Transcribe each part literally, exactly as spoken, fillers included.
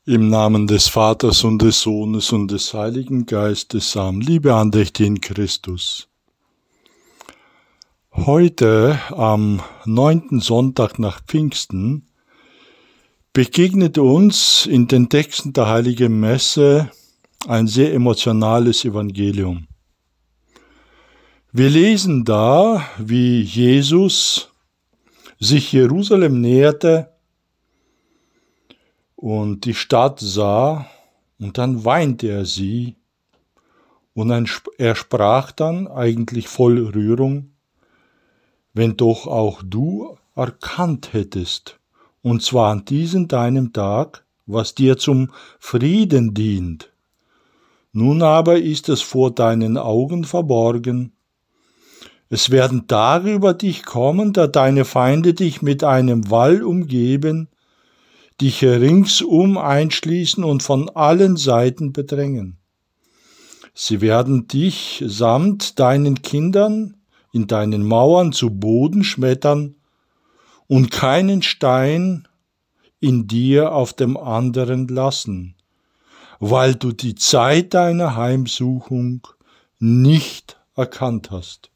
Im Namen des Vaters und des Sohnes und des Heiligen Geistes. Amen. Liebe Andächtige in Christus. Heute, am neunten Sonntag nach Pfingsten, begegnet uns in den Texten der Heiligen Messe ein sehr emotionales Evangelium. Wir lesen da, wie Jesus sich Jerusalem näherte und die Stadt sah, und dann weinte er sie, und er sprach dann, eigentlich voll Rührung: Wenn doch auch du erkannt hättest, und zwar an diesem deinem Tag, was dir zum Frieden dient. Nun aber ist es vor deinen Augen verborgen. Es werden Tage über dich kommen, da deine Feinde dich mit einem Wall umgeben, dich ringsum einschließen und von allen Seiten bedrängen. Sie werden dich samt deinen Kindern in deinen Mauern zu Boden schmettern und keinen Stein in dir auf dem anderen lassen, weil du die Zeit deiner Heimsuchung nicht erkannt hast.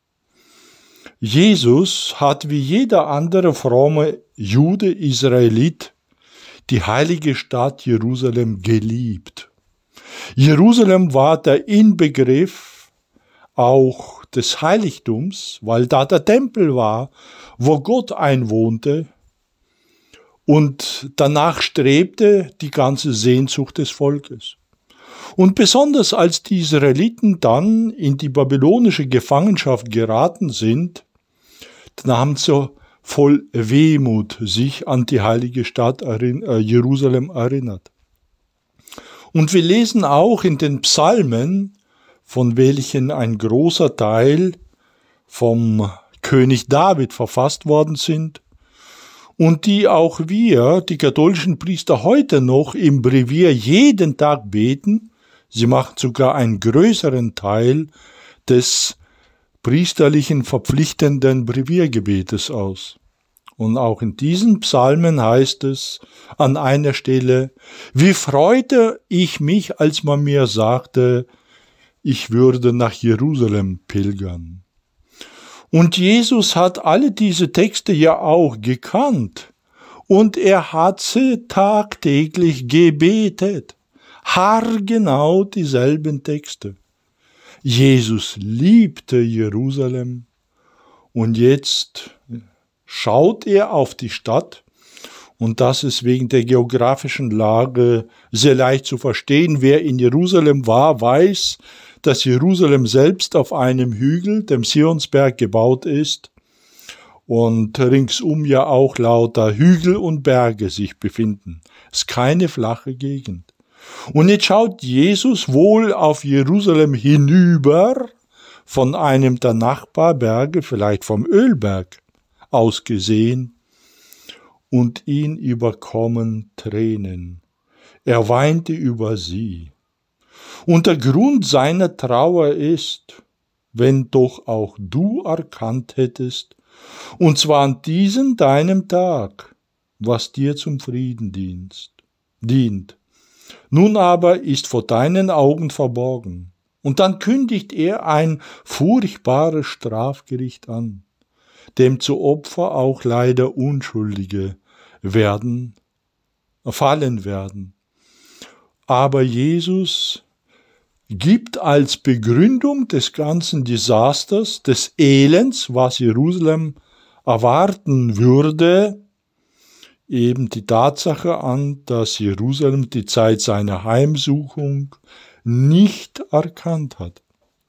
Jesus hat wie jeder andere fromme Jude, Israelit, die heilige Stadt Jerusalem geliebt. Jerusalem war der Inbegriff auch des Heiligtums, weil da der Tempel war, wo Gott einwohnte, und danach strebte die ganze Sehnsucht des Volkes. Und besonders als die Israeliten dann in die babylonische Gefangenschaft geraten sind, dann haben sie voll Wehmut sich an die heilige Stadt Jerusalem erinnert. Und wir lesen auch in den Psalmen, von welchen ein großer Teil vom König David verfasst worden sind und die auch wir, die katholischen Priester, heute noch im Brevier jeden Tag beten. Sie machen sogar einen größeren Teil des priesterlichen verpflichtenden Breviergebetes aus. Und auch in diesen Psalmen heißt es an einer Stelle: Wie freute ich mich, als man mir sagte, ich würde nach Jerusalem pilgern. Und Jesus hat alle diese Texte ja auch gekannt. Und er hat sie tagtäglich gebetet. Haargenau dieselben Texte. Jesus liebte Jerusalem, und jetzt schaut er auf die Stadt, und das ist wegen der geografischen Lage sehr leicht zu verstehen. Wer in Jerusalem war, weiß, dass Jerusalem selbst auf einem Hügel, dem Sionsberg, gebaut ist und ringsum ja auch lauter Hügel und Berge sich befinden. Es ist keine flache Gegend. Und jetzt schaut Jesus wohl auf Jerusalem hinüber von einem der Nachbarberge, vielleicht vom Ölberg aus gesehen, und ihn überkommen Tränen. Er weinte über sie. Und der Grund seiner Trauer ist: Wenn doch auch du erkannt hättest, und zwar an diesem deinem Tag, was dir zum Frieden dienst, dient. Nun aber ist vor deinen Augen verborgen. Und dann kündigt er ein furchtbares Strafgericht an, dem zu Opfer auch leider Unschuldige werden, fallen werden. Aber Jesus gibt als Begründung des ganzen Desasters, des Elends, was Jerusalem erwarten würde, eben die Tatsache an, dass Jerusalem die Zeit seiner Heimsuchung nicht erkannt hat.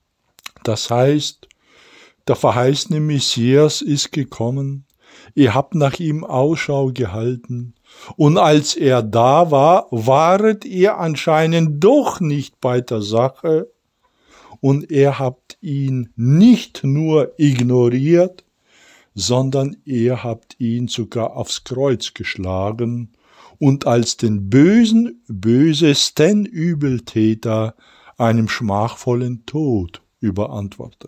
Das heißt, der verheißene Messias ist gekommen, ihr habt nach ihm Ausschau gehalten, und als er da war, waret ihr anscheinend doch nicht bei der Sache, und ihr habt ihn nicht nur ignoriert, sondern ihr habt ihn sogar aufs Kreuz geschlagen und als den bösen, bösesten Übeltäter einem schmachvollen Tod überantwortet.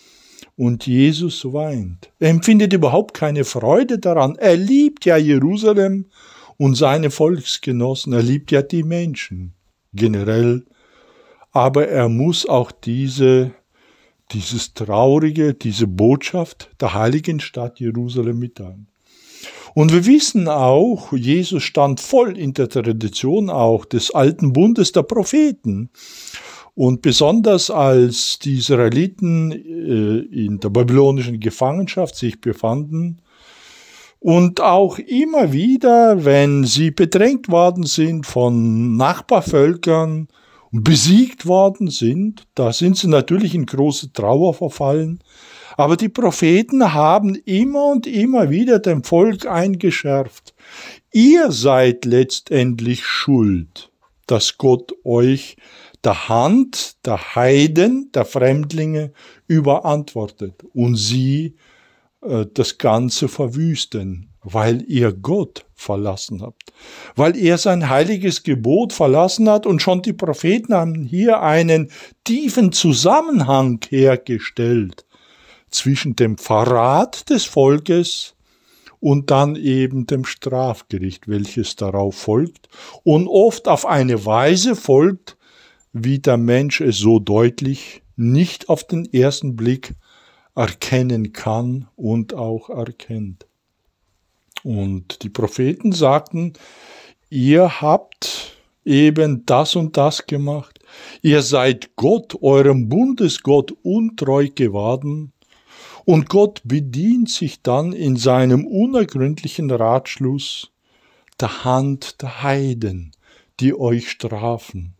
Und Jesus weint. Er empfindet überhaupt keine Freude daran. Er liebt ja Jerusalem und seine Volksgenossen. Er liebt ja die Menschen generell, aber er muss auch diese, dieses traurige, diese Botschaft der heiligen Stadt Jerusalem mitteilen. Und wir wissen auch, Jesus stand voll in der Tradition auch des alten Bundes der Propheten. Und besonders als die Israeliten äh, in der babylonischen Gefangenschaft sich befanden und auch immer wieder, wenn sie bedrängt worden sind von Nachbarvölkern und besiegt worden sind, da sind sie natürlich in große Trauer verfallen. Aber die Propheten haben immer und immer wieder dem Volk eingeschärft: Ihr seid letztendlich schuld, dass Gott euch der Hand der Heiden, der Fremdlinge überantwortet und sie äh, das Ganze verwüsten, weil ihr Gott verlassen habt, weil er sein heiliges Gebot verlassen hat. Und schon die Propheten haben hier einen tiefen Zusammenhang hergestellt zwischen dem Verrat des Volkes und dann eben dem Strafgericht, welches darauf folgt und oft auf eine Weise folgt, wie der Mensch es so deutlich nicht auf den ersten Blick erkennen kann und auch erkennt. Und die Propheten sagten: Ihr habt eben das und das gemacht. Ihr seid Gott, eurem Bundesgott, untreu geworden. Und Gott bedient sich dann in seinem unergründlichen Ratschluss der Hand der Heiden, die euch strafen.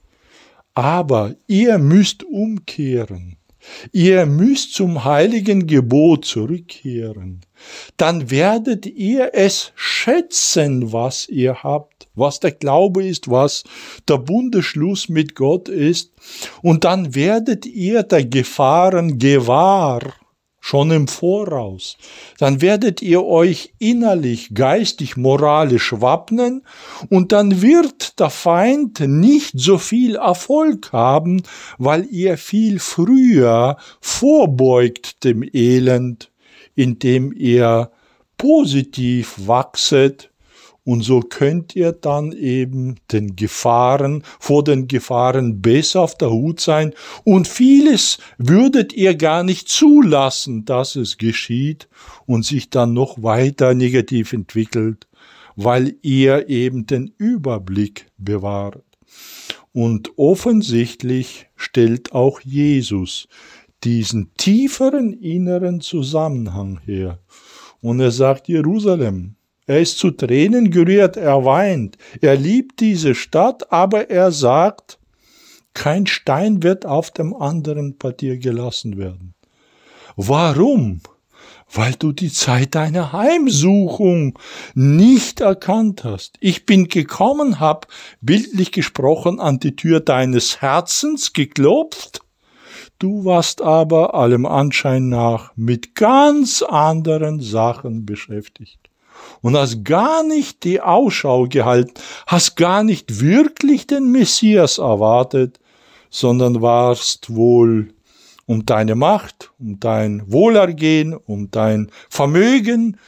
Aber ihr müsst umkehren. Ihr müsst zum heiligen Gebot zurückkehren. Dann werdet ihr es schätzen, was ihr habt, was der Glaube ist, was der Bundesschluss mit Gott ist. Und dann werdet ihr der Gefahren gewahr, schon im Voraus. Dann werdet ihr euch innerlich, geistig, moralisch wappnen und dann wird der Feind nicht so viel Erfolg haben, weil ihr viel früher vorbeugt dem Elend, indem ihr positiv wachset. Und so könnt ihr dann eben den Gefahren, vor den Gefahren besser auf der Hut sein. Und vieles würdet ihr gar nicht zulassen, dass es geschieht und sich dann noch weiter negativ entwickelt, weil ihr eben den Überblick bewahrt. Und offensichtlich stellt auch Jesus diesen tieferen inneren Zusammenhang her. Und er sagt: Jerusalem, er ist zu Tränen gerührt, er weint. Er liebt diese Stadt, aber er sagt, kein Stein wird auf dem anderen bei dir gelassen werden. Warum? Weil du die Zeit deiner Heimsuchung nicht erkannt hast. Ich bin gekommen, hab bildlich gesprochen an die Tür deines Herzens geklopft. Du warst aber allem Anschein nach mit ganz anderen Sachen beschäftigt. Und hast gar nicht die Ausschau gehalten, hast gar nicht wirklich den Messias erwartet, sondern warst wohl um deine Macht, um dein Wohlergehen, um dein Vermögen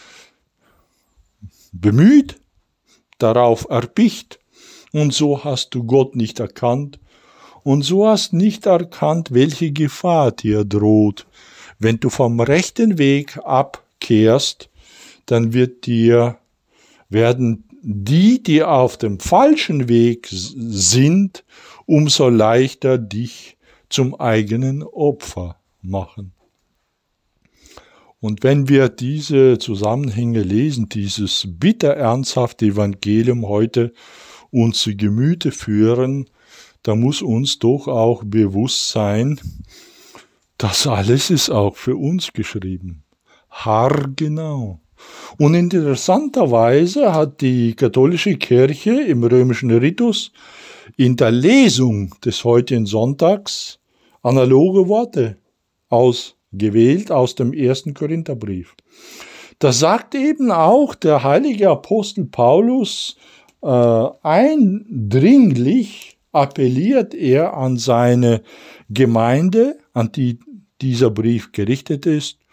bemüht, darauf erpicht. Und so hast du Gott nicht erkannt. Und so hast nicht erkannt, welche Gefahr dir droht. Wenn du vom rechten Weg abkehrst, dann wird dir, werden die, die auf dem falschen Weg sind, umso leichter dich zum eigenen Opfer machen. Und wenn wir diese Zusammenhänge lesen, dieses bitter ernsthafte Evangelium heute uns zu Gemüte führen, da muss uns doch auch bewusst sein, das alles ist auch für uns geschrieben. Haargenau. Und interessanterweise hat die katholische Kirche im römischen Ritus in der Lesung des heutigen Sonntags analoge Worte ausgewählt aus dem ersten Korintherbrief. Da sagt eben auch der heilige Apostel Paulus, äh, eindringlich appelliert er an seine Gemeinde, an die dieser Brief gerichtet ist,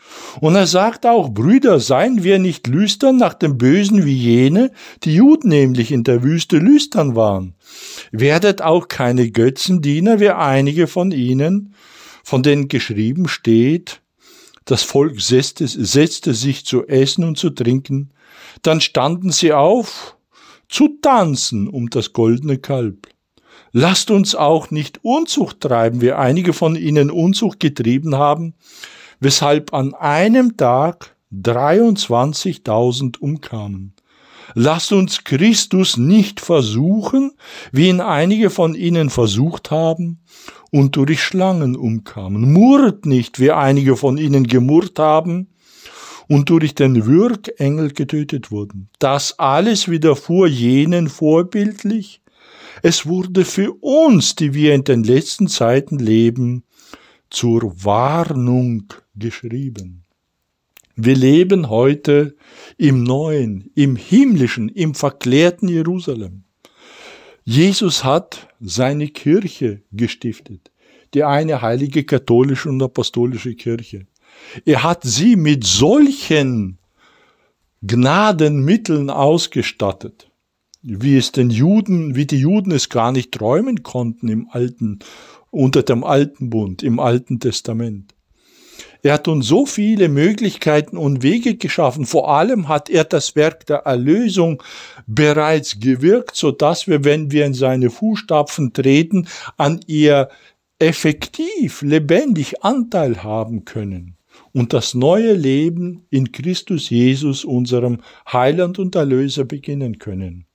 Und er sagt auch, Brüder, seien wir nicht lüstern nach dem Bösen wie jene, die Juden nämlich in der Wüste lüstern waren. Werdet auch keine Götzendiener wie einige von ihnen, von denen geschrieben steht, das Volk setzte, setzte sich zu essen und zu trinken, dann standen sie auf, zu tanzen um das goldene Kalb. Lasst uns auch nicht Unzucht treiben, wie einige von ihnen Unzucht getrieben haben, weshalb an einem Tag dreiundzwanzigtausend umkamen. Lasst uns Christus nicht versuchen, wie ihn einige von ihnen versucht haben und durch Schlangen umkamen. Murrt nicht, wie einige von ihnen gemurrt haben und durch den Würgengel getötet wurden. Das alles widerfuhr jenen vorbildlich. Es wurde für uns, die wir in den letzten Zeiten leben, zur Warnung geschrieben. Wir leben heute im neuen, im himmlischen, im verklärten Jerusalem. Jesus hat seine Kirche gestiftet, die eine heilige katholische und apostolische Kirche. Er hat sie mit solchen Gnadenmitteln ausgestattet, wie es den Juden, wie die Juden es gar nicht träumen konnten im alten, unter dem alten Bund, im Alten Testament. Er hat uns so viele Möglichkeiten und Wege geschaffen. Vor allem hat er das Werk der Erlösung bereits gewirkt, sodass wir, wenn wir in seine Fußstapfen treten, an ihr effektiv, lebendig Anteil haben können und das neue Leben in Christus Jesus, unserem Heiland und Erlöser, beginnen können.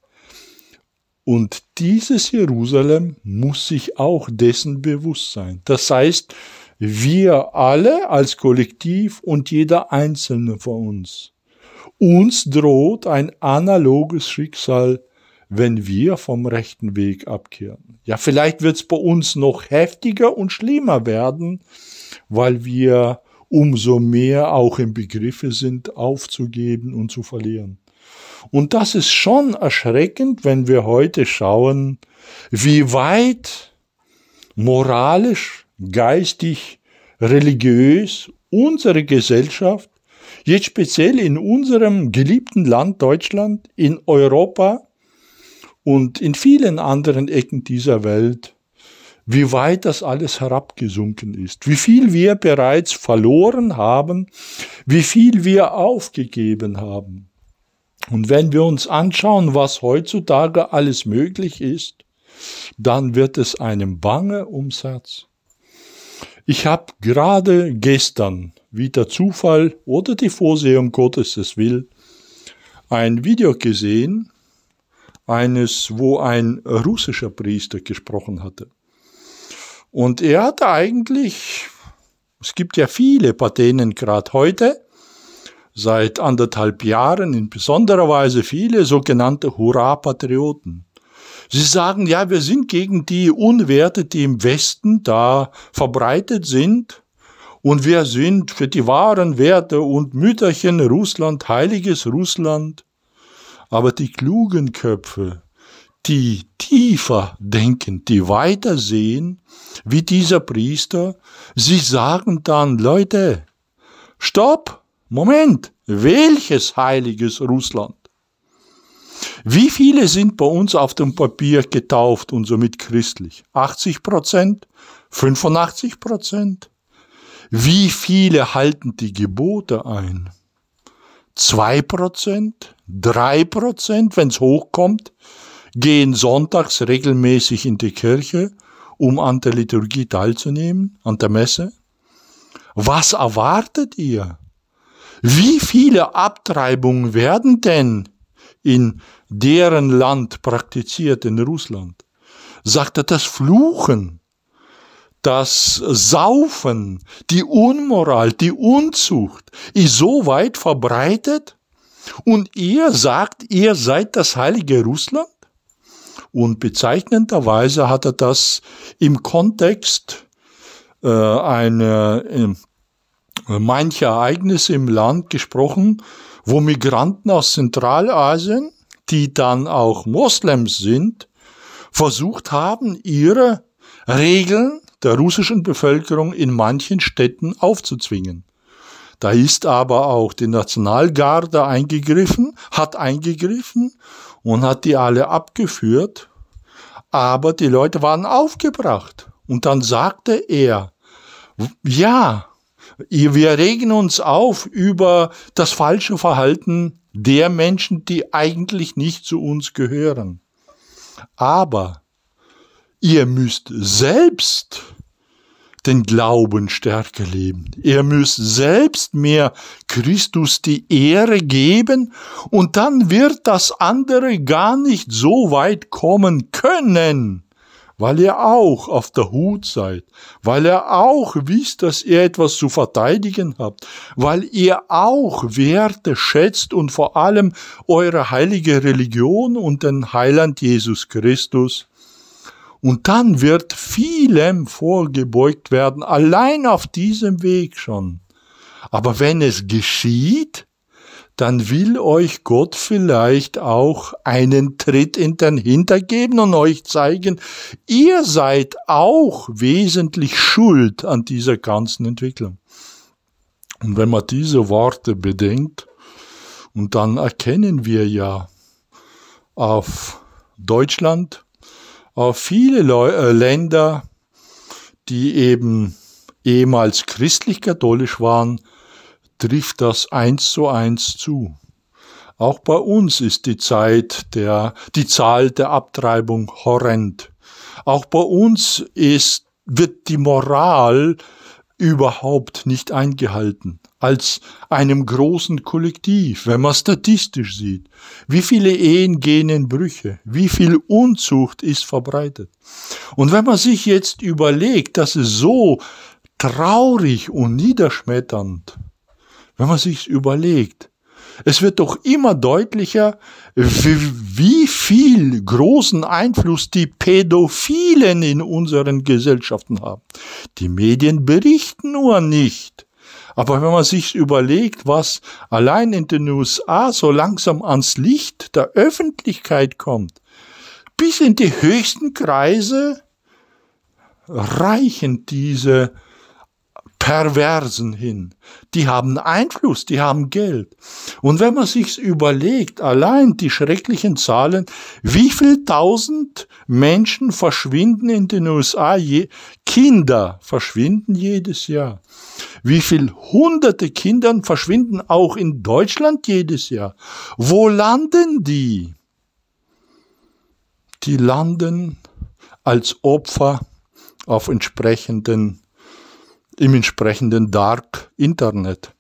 Und dieses Jerusalem muss sich auch dessen bewusst sein. Das heißt, wir alle als Kollektiv und jeder Einzelne von uns. Uns droht ein analoges Schicksal, wenn wir vom rechten Weg abkehren. Ja, vielleicht wird es bei uns noch heftiger und schlimmer werden, weil wir umso mehr auch im Begriffe sind, aufzugeben und zu verlieren. Und das ist schon erschreckend, wenn wir heute schauen, wie weit moralisch, geistig, religiös unsere Gesellschaft, jetzt speziell in unserem geliebten Land Deutschland, in Europa und in vielen anderen Ecken dieser Welt, wie weit das alles herabgesunken ist, wie viel wir bereits verloren haben, wie viel wir aufgegeben haben. Und wenn wir uns anschauen, was heutzutage alles möglich ist, dann wird es einem bange ums Herz. Ich habe gerade gestern, wie der Zufall oder die Vorsehung Gottes es will, ein Video gesehen, eines, wo ein russischer Priester gesprochen hatte. Und er hatte eigentlich, es gibt ja viele bei denen gerade heute, seit anderthalb Jahren in besonderer Weise viele sogenannte Hurra-Patrioten. Sie sagen, ja, wir sind gegen die Unwerte, die im Westen da verbreitet sind, und wir sind für die wahren Werte und Mütterchen Russland, heiliges Russland. Aber die klugen Köpfe, die tiefer denken, die weiter sehen, wie dieser Priester, sie sagen dann, Leute, stopp, Moment, welches heiliges Russland? Wie viele sind bei uns auf dem Papier getauft und somit christlich? achtzig Prozent? fünfundachtzig Prozent? Wie viele halten die Gebote ein? zwei Prozent? drei Prozent, wenn es hochkommt, gehen sonntags regelmäßig in die Kirche, um an der Liturgie teilzunehmen, an der Messe? Was erwartet ihr? Wie viele Abtreibungen werden denn in deren Land praktiziert, in Russland? Sagt er, das Fluchen, das Saufen, die Unmoral, die Unzucht ist so weit verbreitet und ihr sagt, ihr seid das heilige Russland? Und bezeichnenderweise hat er das im Kontext äh, einer äh, manche Ereignisse im Land gesprochen, wo Migranten aus Zentralasien, die dann auch Moslems sind, versucht haben, ihre Regeln der russischen Bevölkerung in manchen Städten aufzuzwingen. Da ist aber auch die Nationalgarde eingegriffen, hat eingegriffen und hat die alle abgeführt. Aber die Leute waren aufgebracht. Und dann sagte er, ja, wir regen uns auf über das falsche Verhalten der Menschen, die eigentlich nicht zu uns gehören. Aber ihr müsst selbst den Glauben stärker leben. Ihr müsst selbst mehr Christus die Ehre geben und dann wird das andere gar nicht so weit kommen können, weil ihr auch auf der Hut seid, weil ihr auch wisst, dass ihr etwas zu verteidigen habt, weil ihr auch Werte schätzt und vor allem eure heilige Religion und den Heiland Jesus Christus. Und dann wird vielem vorgebeugt werden, allein auf diesem Weg schon. Aber wenn es geschieht, dann will euch Gott vielleicht auch einen Tritt in den Hintern geben und euch zeigen, ihr seid auch wesentlich schuld an dieser ganzen Entwicklung. Und wenn man diese Worte bedenkt, und dann erkennen wir ja auf Deutschland, auf viele Leu- äh, Länder, die eben ehemals christlich-katholisch waren, trifft das eins zu eins zu. Auch bei uns ist die Zeit der, die Zahl der Abtreibung horrend. Auch bei uns ist, wird die Moral überhaupt nicht eingehalten. Als einem großen Kollektiv, wenn man statistisch sieht. Wie viele Ehen gehen in Brüche? Wie viel Unzucht ist verbreitet? Und wenn man sich jetzt überlegt, dass es so traurig und niederschmetternd, wenn man sich überlegt, es wird doch immer deutlicher, wie viel großen Einfluss die Pädophilen in unseren Gesellschaften haben. Die Medien berichten nur nicht. Aber wenn man sich überlegt, was allein in den U S A so langsam ans Licht der Öffentlichkeit kommt, bis in die höchsten Kreise reichen diese Perversen hin. Die haben Einfluss, die haben Geld. Und wenn man sich überlegt, allein die schrecklichen Zahlen, wie viel tausend Menschen verschwinden in den U S A, je, Kinder verschwinden jedes Jahr. Wie viel hunderte Kinder verschwinden auch in Deutschland jedes Jahr. Wo landen die? Die landen als Opfer auf entsprechenden im entsprechenden Dark Internet,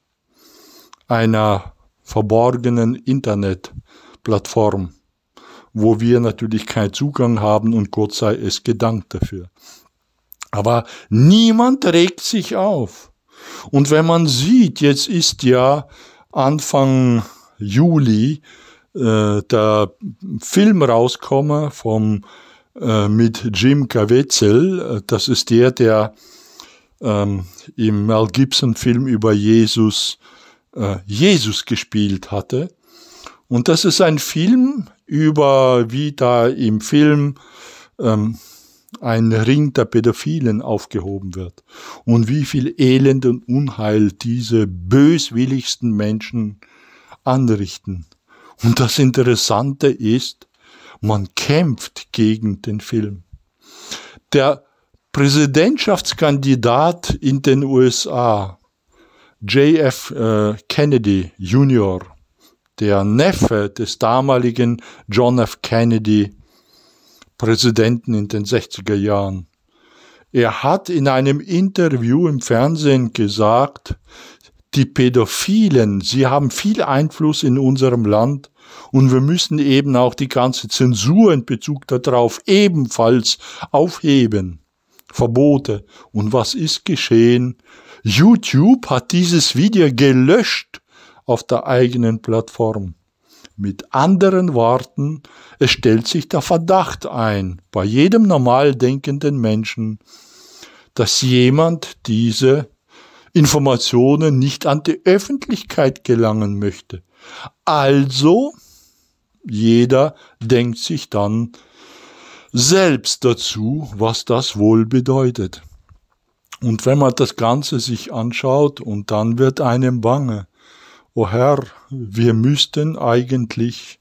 einer verborgenen Internetplattform, wo wir natürlich keinen Zugang haben und Gott sei es gedankt dafür. Aber niemand regt sich auf. Und wenn man sieht, jetzt ist ja Anfang Juli äh, der Film rausgekommen vom, äh, mit Jim Caviezel, das ist der, der Ähm, im Mel Gibson-Film über Jesus, äh, Jesus gespielt hatte. Und das ist ein Film über, wie da im Film ähm, ein Ring der Pädophilen aufgehoben wird. Und wie viel Elend und Unheil diese böswilligsten Menschen anrichten. Und das Interessante ist, man kämpft gegen den Film. Der Präsidentschaftskandidat in den U S A, J F Äh, Kennedy Junior, der Neffe des damaligen John F. Kennedy, Präsidenten in den sechziger Jahren, er hat in einem Interview im Fernsehen gesagt, die Pädophilen, sie haben viel Einfluss in unserem Land und wir müssen eben auch die ganze Zensur in Bezug darauf ebenfalls aufheben. Verbote. Und was ist geschehen? YouTube hat dieses Video gelöscht auf der eigenen Plattform. Mit anderen Worten, es stellt sich der Verdacht ein, bei jedem normal denkenden Menschen, dass jemand diese Informationen nicht an die Öffentlichkeit gelangen möchte. Also, jeder denkt sich dann selbst dazu, was das wohl bedeutet. Und wenn man das Ganze sich anschaut, und dann wird einem bange, o Herr, wir müssten eigentlich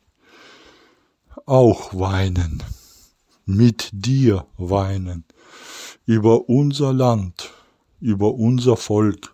auch weinen, mit dir weinen, über unser Land, über unser Volk,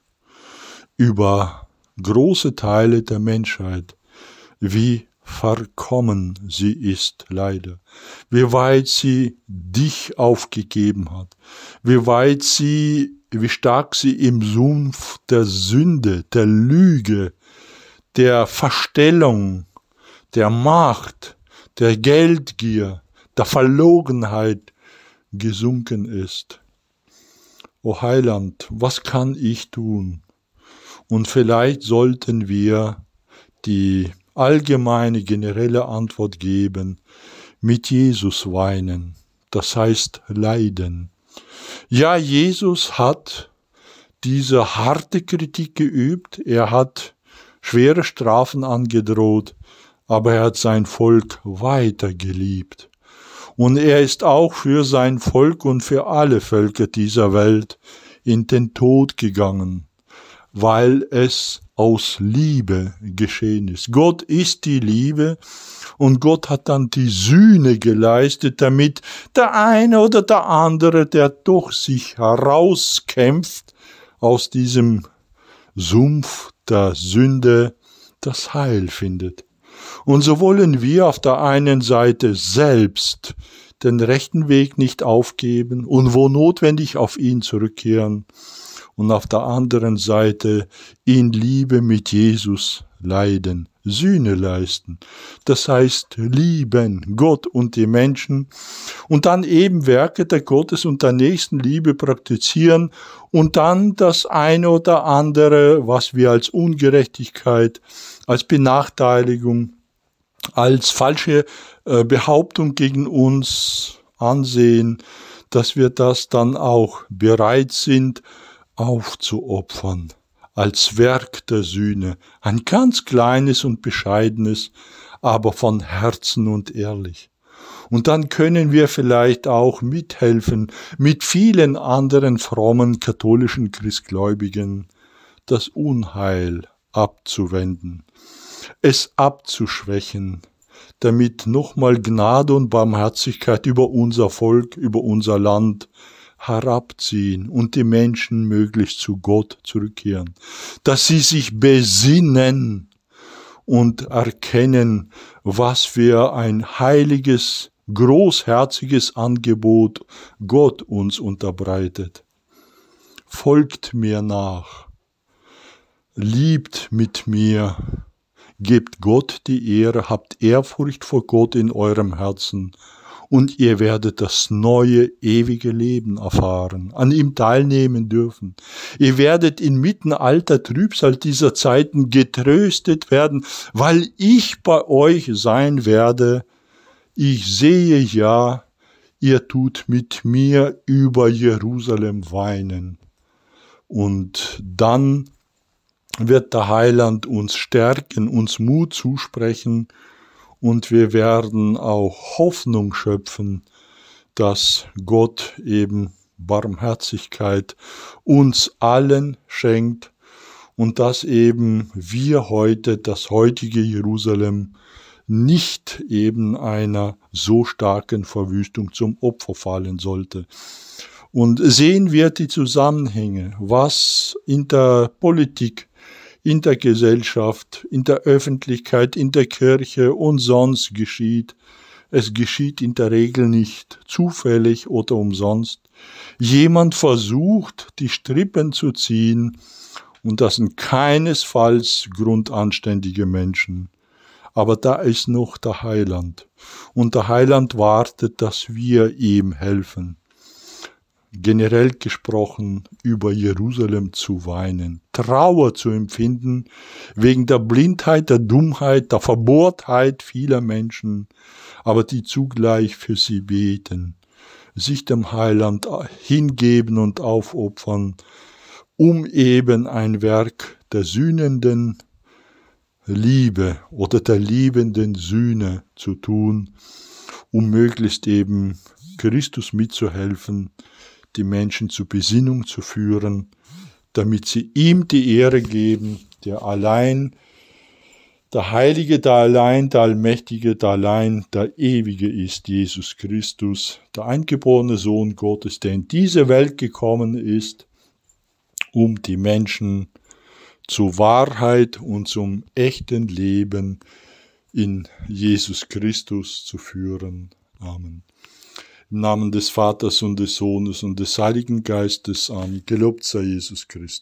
über große Teile der Menschheit, wie verkommen sie ist, leider, wie weit sie dich aufgegeben hat, wie weit sie, wie stark sie im Sumpf der Sünde, der Lüge, der Verstellung, der Macht, der Geldgier, der Verlogenheit gesunken ist. O Heiland, was kann ich tun? Und vielleicht sollten wir die allgemeine, generelle Antwort geben, mit Jesus weinen, das heißt leiden. Ja, Jesus hat diese harte Kritik geübt, er hat schwere Strafen angedroht, aber er hat sein Volk weiter geliebt. Und er ist auch für sein Volk und für alle Völker dieser Welt in den Tod gegangen, weil es aus Liebe geschehen ist. Gott ist die Liebe und Gott hat dann die Sühne geleistet, damit der eine oder der andere, der doch sich herauskämpft aus diesem Sumpf der Sünde, das Heil findet. Und so wollen wir auf der einen Seite selbst den rechten Weg nicht aufgeben und wo notwendig auf ihn zurückkehren und auf der anderen Seite in Liebe mit Jesus leiden, Sühne leisten. Das heißt lieben, Gott und die Menschen und dann eben Werke der Gottes- und der Nächstenliebe praktizieren und dann das eine oder andere, was wir als Ungerechtigkeit, als Benachteiligung, als falsche äh, Behauptung gegen uns ansehen, dass wir das dann auch bereit sind, aufzuopfern, als Werk der Sühne, ein ganz kleines und bescheidenes, aber von Herzen und ehrlich. Und dann können wir vielleicht auch mithelfen, mit vielen anderen frommen katholischen Christgläubigen das Unheil abzuwenden, es abzuschwächen, damit nochmal Gnade und Barmherzigkeit über unser Volk, über unser Land herabziehen und die Menschen möglichst zu Gott zurückkehren, dass sie sich besinnen und erkennen, was für ein heiliges, großherziges Angebot Gott uns unterbreitet. Folgt mir nach, liebt mit mir, gebt Gott die Ehre, habt Ehrfurcht vor Gott in eurem Herzen, und ihr werdet das neue, ewige Leben erfahren, an ihm teilnehmen dürfen. Ihr werdet inmitten alter Trübsal dieser Zeiten getröstet werden, weil ich bei euch sein werde. Ich sehe ja, ihr tut mit mir über Jerusalem weinen. Und dann wird der Heiland uns stärken, uns Mut zusprechen, und wir werden auch Hoffnung schöpfen, dass Gott eben Barmherzigkeit uns allen schenkt und dass eben wir heute, das heutige Jerusalem, nicht eben einer so starken Verwüstung zum Opfer fallen sollte. Und sehen wir die Zusammenhänge, was in der Politik, in der Gesellschaft, in der Öffentlichkeit, in der Kirche und sonst geschieht. Es geschieht in der Regel nicht zufällig oder umsonst. Jemand versucht, die Strippen zu ziehen, und das sind keinesfalls grundanständige Menschen. Aber da ist noch der Heiland, und der Heiland wartet, dass wir ihm helfen. Generell gesprochen, über Jerusalem zu weinen, Trauer zu empfinden, wegen der Blindheit, der Dummheit, der Verbohrtheit vieler Menschen, aber die zugleich für sie beten, sich dem Heiland hingeben und aufopfern, um eben ein Werk der sühnenden Liebe oder der liebenden Sühne zu tun, um möglichst eben Christus mitzuhelfen, die Menschen zur Besinnung zu führen, damit sie ihm die Ehre geben, der allein, der Heilige, der allein, der Allmächtige, der allein, der Ewige ist, Jesus Christus, der eingeborene Sohn Gottes, der in diese Welt gekommen ist, um die Menschen zur Wahrheit und zum echten Leben in Jesus Christus zu führen. Amen. Im Namen des Vaters und des Sohnes und des Heiligen Geistes. Amen. Gelobt sei Jesus Christus.